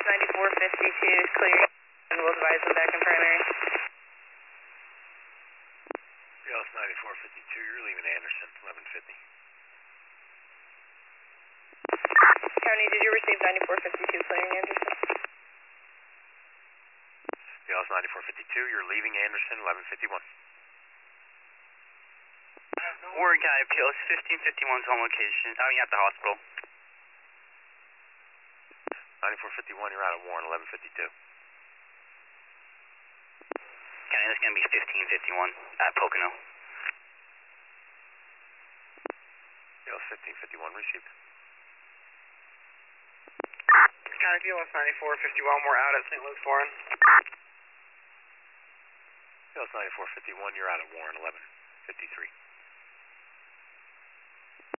9452 is clear, and we'll advise them back in primary. BLS 9452, you're leaving Anderson, 1150. County, did you receive 9452 clearing Anderson? BLS 9452, you're leaving Anderson, 1151. Warren County, BLS 1551's home location. At the hospital. 9451, you're out of Warren, 1152. County, that's going to be 1551 at Pocono. BLS 1551, received. County, BLS 9451, we're out at St. Luke's, Warren. BLS 9451, you're out of Warren, 1153.